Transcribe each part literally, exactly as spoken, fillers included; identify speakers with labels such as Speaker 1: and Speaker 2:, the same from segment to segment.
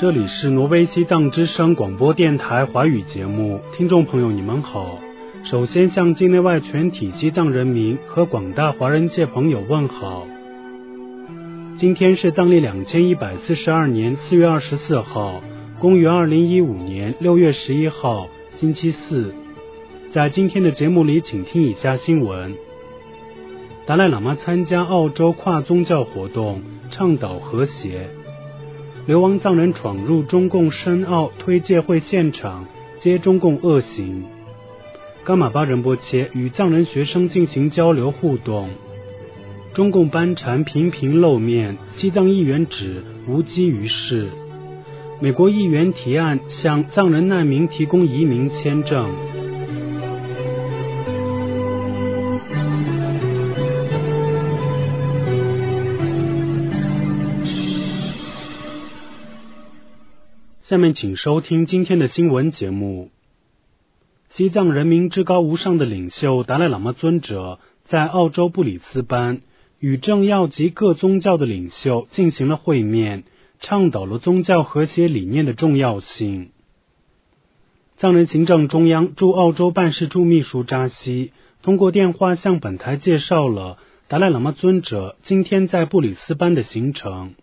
Speaker 1: 这里是挪威西藏之声广播电台华语节目，听众朋友你们好。首先向境内外全体西藏人民和广大华人界朋友问好。今天是藏历两千一百四十二年四月二十四号，公元二零一五年六月十一号，星期四。在今天的节目里，请听以下新闻。达赖喇嘛参加澳洲跨宗教活动，倡导和谐。流亡藏人闯入中共申奥推介会现场，揭中共恶行。噶玛巴仁波切与藏人学生进行交流互动。中共班禅频频露面，西藏议员指无济于事。美国议员提案向藏人难民提供移民签证。下面请收听今天的新闻节目。西藏人民至高无上的领袖达赖喇嘛尊者在澳洲布里斯班与政要及各宗教的领袖进行了会面，倡导了宗教和谐理念的重要性。藏人行政中央驻澳洲办事处秘书扎西通过电话向本台介绍了达赖喇嘛尊者今天在布里斯班的行程。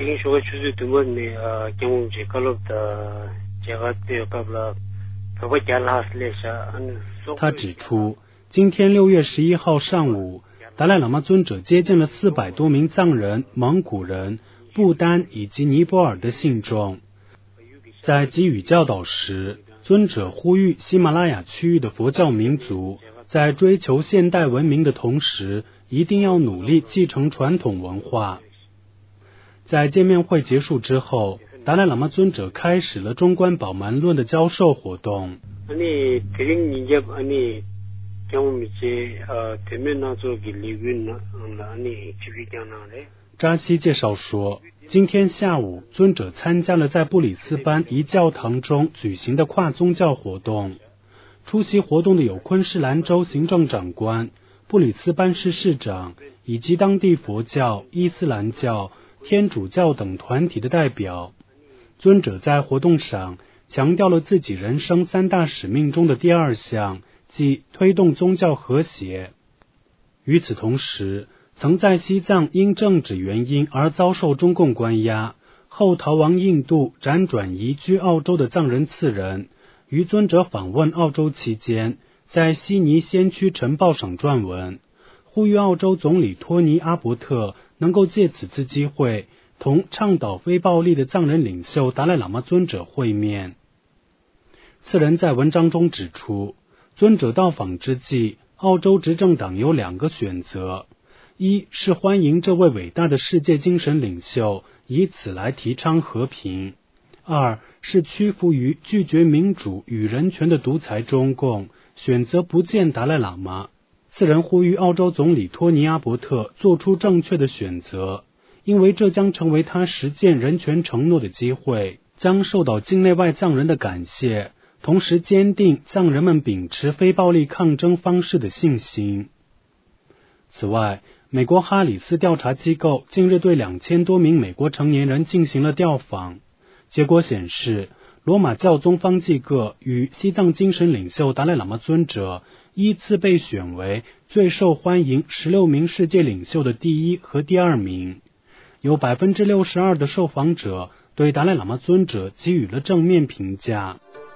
Speaker 1: 他指出，今天六月十一号上午，达赖喇嘛尊者接见了四百多名藏人、蒙古人、不丹以及尼泊尔的信众。在给予教导时，尊者呼吁喜马拉雅区域的佛教民族在追求现代文明的同时，一定要努力继承传统文化。在见面会结束之后，达赖喇嘛尊者开始了中观宝鬘论的教授活动。扎西介绍说，今天下午尊者参加了在布里斯班一教堂中举行的跨宗教活动。出席活动的有昆士兰州行政长官、布里斯班市市长以及当地佛教、伊斯兰教、天主教等团体的代表。尊者在活动上强调了自己人生三大使命中的第二项，即推动宗教和谐。与此同时，曾在西藏因政治原因而遭受中共关押，后逃亡印度辗转移居澳洲的藏人次人，于尊者访问澳洲期间，在悉尼先驱晨报上撰文，呼吁澳洲总理托尼·阿伯特能够借此次机会同倡导非暴力的藏人领袖达赖喇嘛尊者会面。次人在文章中指出，尊者到访之际，澳洲执政党有两个选择：一是欢迎这位伟大的世界精神领袖，以此来提倡和平；二是屈服于拒绝民主与人权的独裁中共，选择不见达赖喇嘛。次人呼吁澳洲总理托尼·阿伯特做出正确的选择，因为这将成为他实践人权承诺的机会，将受到境内外藏人的感谢，同时坚定藏人们秉持非暴力抗争方式的信心。此外，美国哈里斯调查机构近日对两千多名美国成年人进行了调访，结果显示，罗马教宗方济各与西藏精神领袖达赖喇嘛尊者依次被选为最受欢迎十六名世界领袖的第一和第二名。有 百分之六十二 的受访者对达赖喇嘛尊者给予了正面评价。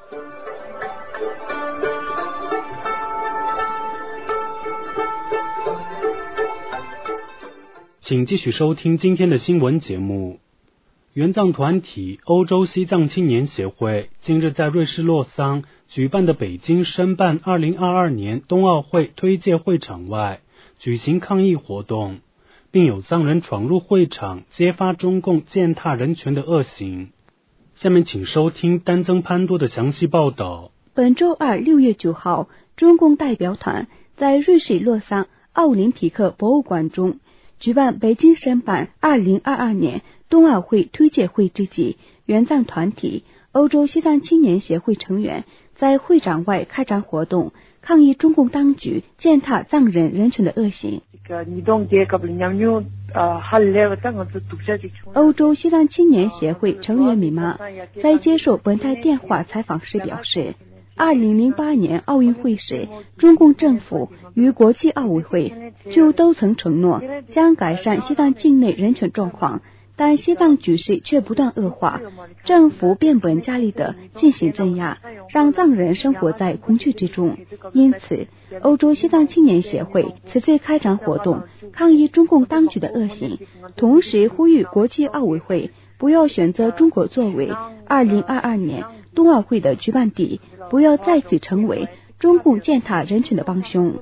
Speaker 1: 请继续收听今天的新闻节目。援藏团体欧洲西藏青年协会近日在瑞士洛桑举办的北京申办二零二二年冬奥会推介会场外举行抗议活动，并有藏人闯入会场揭发中共践踏人权的恶行。下面请收听丹增潘多的详细报道。
Speaker 2: 本周二六月九号，中共代表团在瑞士洛桑奥林匹克博物馆中举办北京申办二零二二年冬奥会推介会之际，援藏团体欧洲西藏青年协会成员在会场外开展活动，抗议中共当局践踏藏人人权的恶行。 欧洲西藏青年协会成员米玛在接受本台电话采访时表示，二零零八年奥运会时，中共政府与国际奥委会就都曾承诺将改善西藏境内人权状况，但西藏局势却不断恶化，政府变本加厉地进行镇压，让藏人生活在恐惧之中。因此，欧洲西藏青年协会此次开展活动，抗议中共当局的恶行，同时呼吁国际奥委会不要选择中国作为二零二二年冬奥会的举办地，不要再次成为中共践踏人权的帮凶。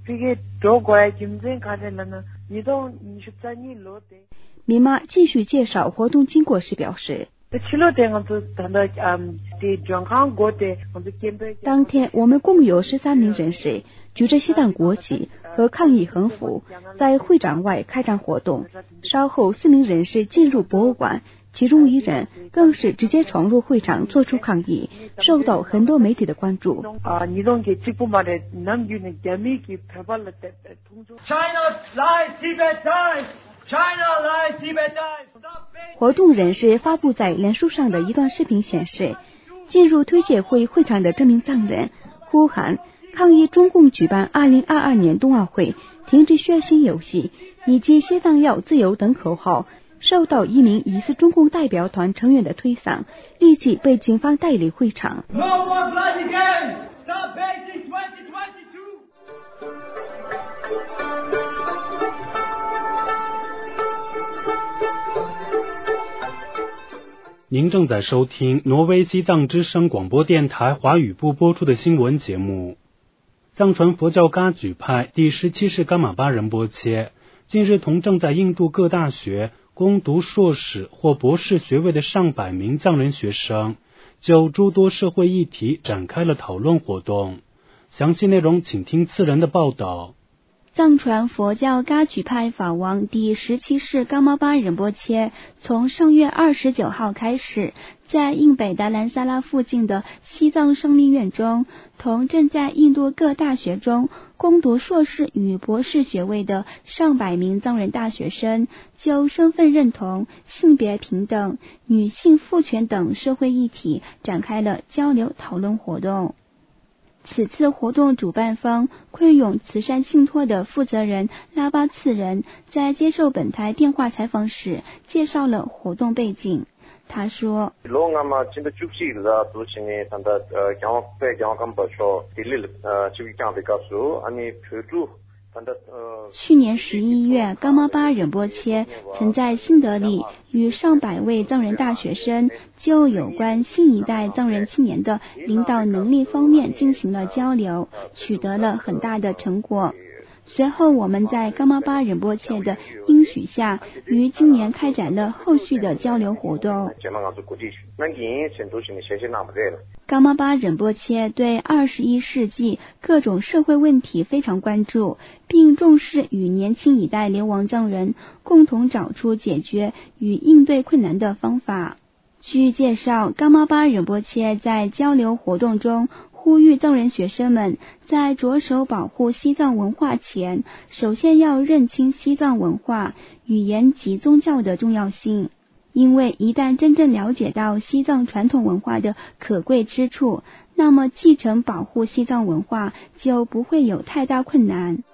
Speaker 2: 米玛继续介绍活动经过时表示，当天我们共有十三名人士举着西藏国旗和抗议横幅在会场外开展活动，稍后四名人士进入博物馆，其中一人更是直接闯入会场做出抗议，受到很多媒体的关注。活动人士发布在脸书上的一段视频显示，进入推介会会场的这名藏人呼喊抗议中共举办二零二二年冬奥会、停止血腥游戏以及西藏要自由等口号，受到一名疑似中共代表团成员的推搡，立即被警方带离会场。
Speaker 1: 您正在收听挪威西藏之声广播电台华语部播出的新闻节目。藏传佛教噶举派第十七世噶玛巴仁波切近日同正在印度各大学攻读硕士或博士学位的上百名藏人学生，就诸多社会议题展开了讨论活动。详细内容请听次人的报道。
Speaker 2: 藏传佛教噶举派法王第十七世噶玛巴仁波切从上月二十九号开始，在印北达兰萨拉附近的西藏生命院中，同正在印度各大学中攻读硕士与博士学位的上百名藏人大学生，就身份认同、性别平等、女性赋权等社会议题展开了交流讨论活动。此次活动主办方昆永慈善信托的负责人拉巴次人在接受本台电话采访时介绍了活动背景。他说，去年十一月，噶玛巴仁波切曾在新德里与上百位藏人大学生就有关新一代藏人青年的领导能力方面进行了交流，取得了很大的成果。随后我们在噶玛巴仁波切的应许下，于今年开展了后续的交流活动。噶玛巴仁波切对二十一世纪各种社会问题非常关注，并重视与年轻一代流亡藏人共同找出解决与应对困难的方法。据介绍，噶玛巴仁波切在交流活动中呼吁藏人学生们在着手保护西藏文化前，首先要认清西藏文化、语言及宗教的重要性。因为一旦真正了解到西藏传统文化的可贵之处，那么继承保护西藏文化就不会有太大困难。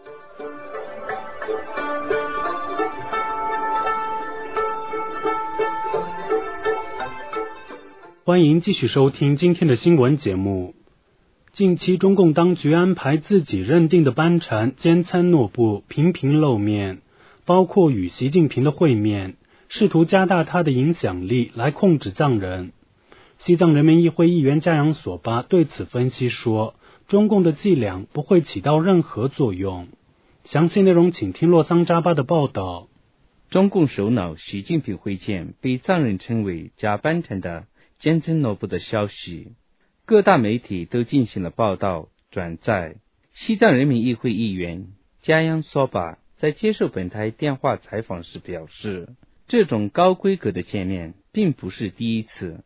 Speaker 1: 欢迎继续收听今天的新闻节目。近期中共当局安排自己认定的班禅坚参诺布频频露面，包括与习近平的会面，试图加大他的影响力来控制藏人。西藏人民议会议员加扬索巴对此分析说，中共的伎俩不会起到任何作用。详细内容请听洛桑扎巴的报道。
Speaker 3: 中共首脑习近平会见被藏人称为假班禅的坚参诺布的消息，各大媒体都进行了报道转载。西藏人民议会议员加扬索巴在接受本台电话采访时表示，这种高规格的见面并不是第一次。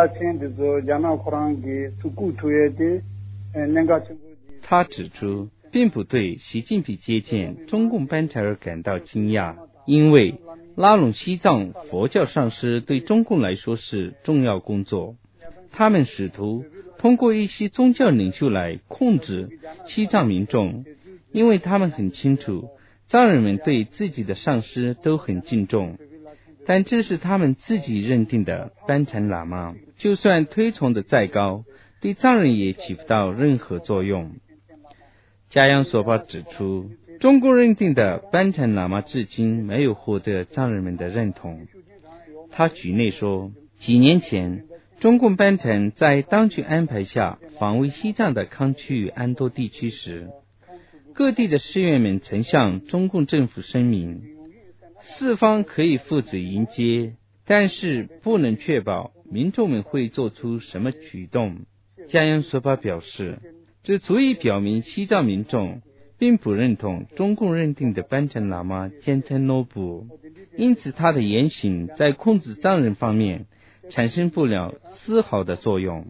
Speaker 3: 他指出， 并不对习近平接见中共班禅而感到惊讶，因为拉拢西藏佛教上师对中共来说是重要工作，他们试图通过一些宗教领袖来控制西藏民众，因为他们很清楚藏人们对自己的上师都很敬重，但这是他们自己认定的班禅喇嘛，就算推崇的再高，对藏人也起不到任何作用。加央索巴指出，中共认定的班禅喇嘛至今没有获得藏人们的认同。他举例说，几年前中共班禅在当局安排下访问西藏的康区与安多地区时，各地的寺院们曾向中共政府声明，四方可以负责迎接，但是不能确保民众们会做出什么举动。加央索巴表示，这足以表明西藏民众并不认同中共认定的班禅喇嘛坚称诺布，因此他的言行在控制藏人方面产生不了丝毫的作用。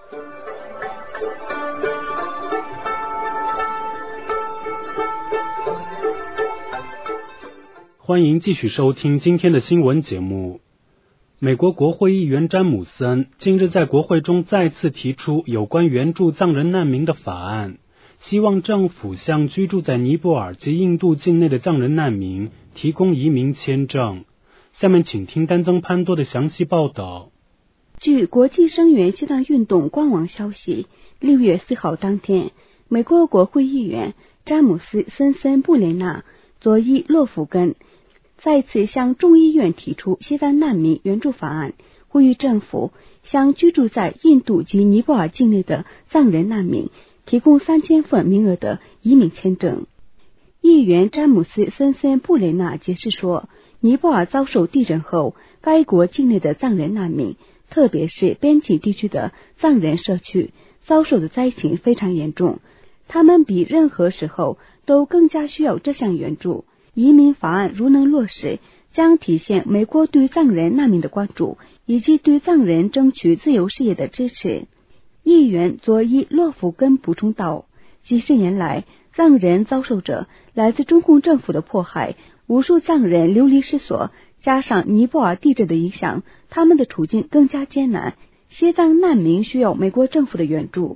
Speaker 1: 欢迎继续收听今天的新闻节目。美国国会议员詹姆森近日在国会中再次提出有关援助藏人难民的法案，希望政府向居住在尼泊尔及印度境内的藏人难民提供移民签证。下面请听丹增潘多的详细报道。
Speaker 2: 据国际声援西藏运动官网消息，六月四号当天，美国国会议员詹姆斯·森森布雷纳、佐伊洛夫根再次向众议院提出西藏难民援助法案，呼吁政府向居住在印度及尼泊尔境内的藏人难民提供三千份名额的移民签证。议员詹姆斯·森森布雷纳解释说，尼泊尔遭受地震后，该国境内的藏人难民，特别是边境地区的藏人社区，遭受的灾情非常严重，他们比任何时候都更加需要这项援助。移民法案如能落实，将体现美国对藏人难民的关注，以及对藏人争取自由事业的支持。议员佐伊洛夫根补充道，几十年来，藏人遭受着来自中共政府的迫害，无数藏人流离失所，加上尼泊尔地震的影响，他们的处境更加艰难。西藏难民需要美国政府的援助。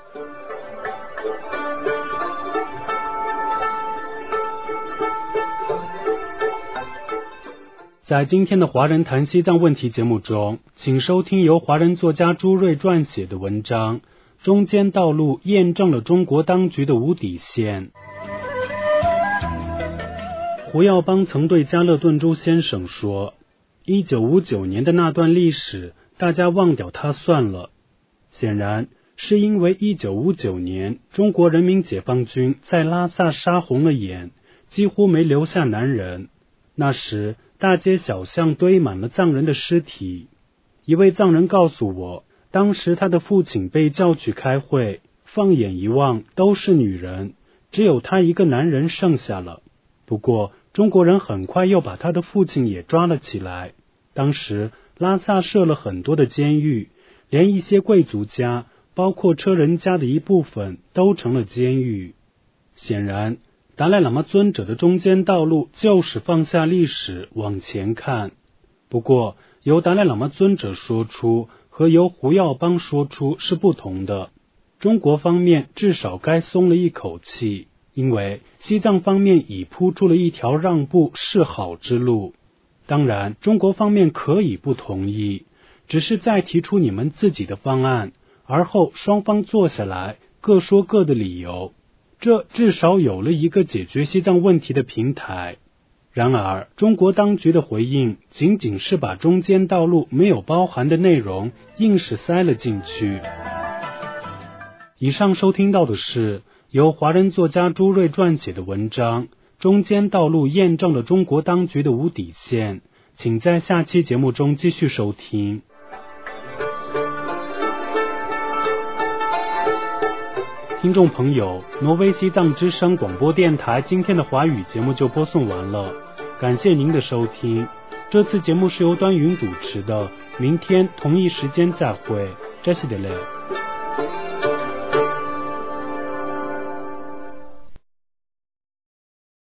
Speaker 1: 在今天的华人谈西藏问题节目中，请收听由华人作家朱瑞撰写的文章《中间道路验证了中国当局的无底线》。胡耀邦曾对加勒顿珠先生说，一九五九年的那段历史大家忘掉它算了。显然是因为一九五九年中国人民解放军在拉萨杀红了眼，几乎没留下男人。那时大街小巷堆满了藏人的尸体。一位藏人告诉我，当时他的父亲被叫去开会，放眼一望都是女人，只有他一个男人剩下了。不过中国人很快又把他的父亲也抓了起来。当时拉萨设了很多的监狱，连一些贵族家，包括车人家的一部分都成了监狱。显然达赖喇嘛尊者的中间道路就是放下历史往前看。不过由达赖喇嘛尊者说出和由胡耀邦说出是不同的。中国方面至少该松了一口气，因为西藏方面已铺出了一条让步示好之路。当然中国方面可以不同意，只是再提出你们自己的方案，而后双方坐下来各说各的理由，这至少有了一个解决西藏问题的平台。然而中国当局的回应仅仅是把中间道路没有包含的内容硬是塞了进去。以上收听到的是由华人作家朱瑞撰写的文章《中间道路验证了中国当局的无底线》，请在下期节目中继续收听。听众朋友，挪威西藏之声广播电台今天的华语节目就播送完了，感谢您的收听。这次节目是由端云主持的，明天同一时间再会，这是的嘞。